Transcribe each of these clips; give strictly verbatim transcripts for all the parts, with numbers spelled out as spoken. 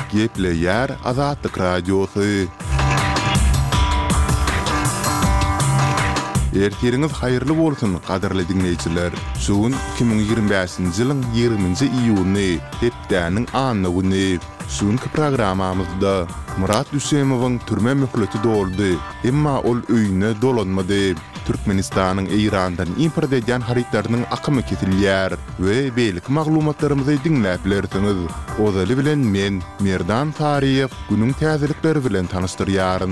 Gepleyer Azatlyk Radiosu. Ertiriniz hayırlı bolsun, qadarly dinleýijiler. Şuň iki bin ýygrimi beşinji ýylyň ýygrüminji iýuny, hepdäniň anyny güni. Şuňky programamyzda Murat Üsemowyň türme möhleti doldy, emma ol öýüne dolanmady. Türkmenistanyň Eýrandan import edýän haritlarynyň akymy kesilýär we beýlik maglumatlarymyzy dinläp bilersiňiz. Ozaly bilen men Merdan Tariýew günüň täzelikleri bilen tanystyryaryn.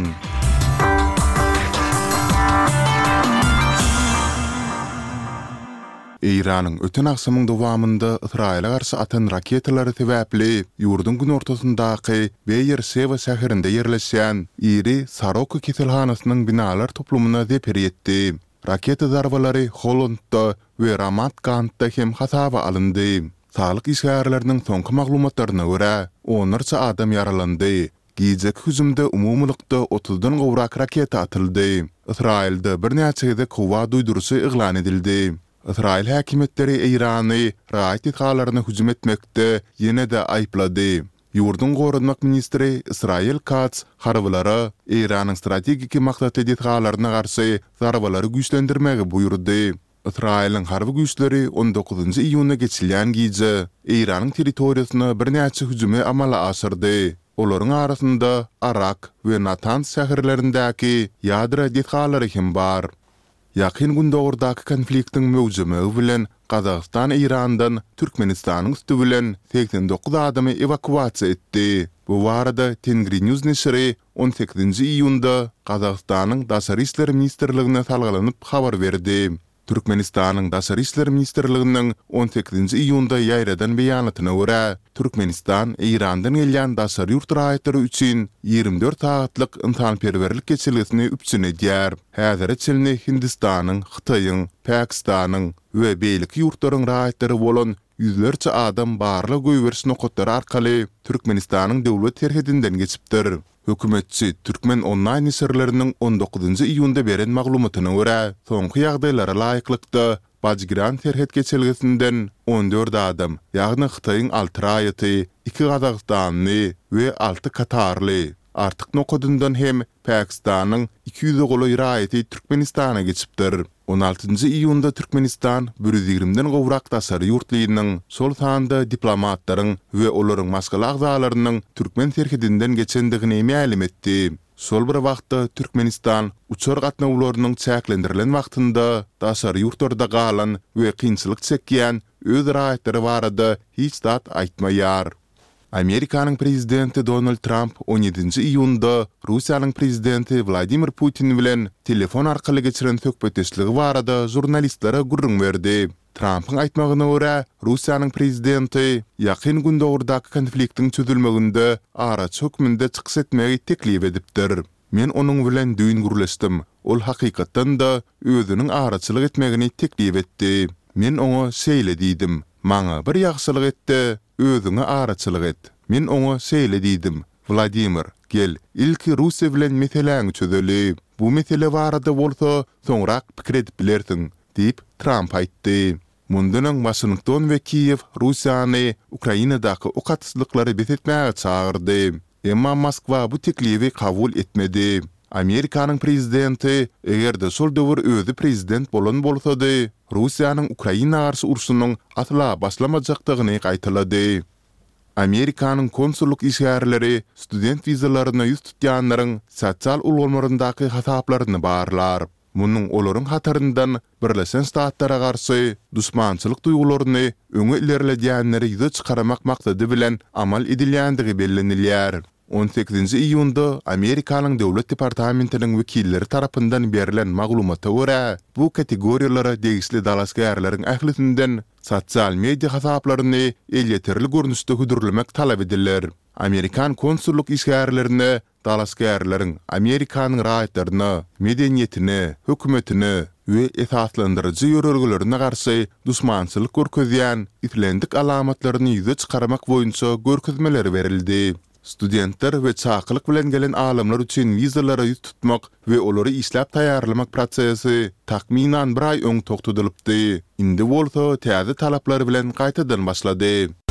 Eýranyň öten akşamyň dowamında Israila garşy atan raketalary sebäpli ýurdun gün ortasyndaky Beýer-Şeva şäherinde ýerleşýän iri Sarok keselhanasynyň binalar toplumyna zepir etdi. Raketa zarbalary Hollandda we Ramat Gan'da hem hasaba alındy. Saglyk işgärleriniň soňky maglumatlaryna görä, onlarça adam yaralandy. Gijek hüjümde umumlykda otuzdan gowrak raketa atyldy. Israilde bir näçe kowa duýdurusy eglan edildi. İsrail häkimetleri Eýrany raýat etgalaryna hüjüm etmekde ýene-de aýplady. Ýurdun gorunmak ministri Israil Katz harbylara Eýranyň strategik maksat etgalaryna garşy zarbalary güýçlendirmegi buýurdy. Israiliň harby güýçleri on dokuzunji iýuny geçilýän gije Eýranyň territoriýasyna bir näçe hüjüme amala aşyrdy. Olaryň arasynda Arak we Natanz şäherlerindäki ýadra etgalary hem bar. Ýakyn gündäki konfliktiň möwjümi bilen Gazagystan Eýrandan Türkmenistanyň üstü bilen seksen dokuz adamy evakuasiýa etdi. Bu barada Tengri News neşri on sekizinji iýunda Gazagystanyň Daşary işleri ministrligine salgylanyp habar berdi. Türkmenistanyň Daşary işleri ministrliginiň on sekizinji iýunda ýaýradan beýanatyna görä, Türkmenistan Eýrandan gelýän daşary ýurt raýatlary üçin ýygrimi dört saatlyk yntanperwerlik geçirgesini üpsün edýär. Häzir çelni Hindistanyň, Hytaýyň, Pakistanyň we beýlik ýurtlaryň raýatlary bolan yüzlerce adam barly göýberiş nokatlary arkaly Türkmenistanyň döwlet terhedinden geçipdir. Hökümetçi Türkmen online neşirleriniň on dokuzunji iýunda beren maglumatyna görä, soňky ýagdaýlara laýyklykda Bajgiran terhed geçirgesinden on dört adam, ýagny Hytaýyň alty raýaty, iki Gazagstanly we alty Katarly. Artyk nokadyndan hem Pakistanyň iki ýüze goly raýaty Türkmenistana geçipdir. on altynji iýunda Türkmenistan bir yüz ýigrimden gowrak daşary ýurtlarynyň sol sanda diplomatlaryň we olaryň maskaly agzalarynyň Türkmen terhedinden geçendigini ma'lum etdi. Sol bir wagtda Türkmenistan uçar gatnawlarynyň çäklendirilen wagtynda daşary ýurtlarda galan we kynçylyk çekýän öz raýatlary barada hiç dat aýtmaýar. Amerikanyň prezidenti Donald Trump on ýedinji iýunda Russiýanyň prezidenti Vladimir Putin bilen telefon arkaly geçiren söhbetdeşligi barada jurnalistlere gurrun berdi. Trump'yň aýtmagyna görä, Russiýanyň prezidenti ýakyn gündäki konfliktiň çözülmeginde araç hökmünde çykyş etmegi teklip edipdir. Men onuň bilen düýün gurleşdim. Ol hakykatdan da özüniň araçylyk etmegini teklip etdi. Men oňa şeýle diýdim. Maňa bir ýagşylyk etdi, özüňe araçylyk et. Men oňa şeýle diýdim. Vladimir, gel, ilki Russiýa bilen meseleňi çözeli. Bu mesele barada bolsa, soňrak pikir edip bilersiň, diýip Trump aýtdy. Mundan Washington we Kiýew Russiýany Ukrainadaky okatsızlyklary betetmäge çağırdy. Emma Moskwa bu teklifi kabul etmedi. Amerikanyň prezidenti egerde sol döwür özü prezident bolan bolsady, Russiýanyň Ukraina garşy urşunyň atla başlamajakdygyny gaýtylady. Amerikanyň konsulluk işgärleri student vizalaryna ýüz tutýanlaryň sosial ulgamlaryndaky hasaplaryny barlar. Munyň olaryň hataryndan Birleşen Ştatlara garşy düşmançylyk duýgularyny öňe ilerledýänleri ýüze çykaramak maksady bilen amal edilýändigi bellenilýär. on sekizinji iýunda Amerikanyň döwlet departamentiniň wekilleri tarapyndan berilen maglumata görä, bu kategoriýalara degisli dalaşgärleriň ählisinden sosial media hasaplaryny elýeterli görnüşde güdürlemek talap edilir. Amerikan konsulluk işgärlerini dalaşgärleriň Amerikanyň raýatlaryna, medeniýetine, hökümetine we esaslandyrjy ýörelgilerine garşy düşmançylyk görkezýän itlendik alamatlaryny ýüze çykaramak boýunça görkezmeler berildi. Studentler we çakylyk bilen gelen alamlar üçin vizalara ýüz tutmak we olary işläp taýýarlamak prosesi takminan bir aý öň toktudylypdy. Indi bolsa täze talaplar bilen gaýtadan başlady.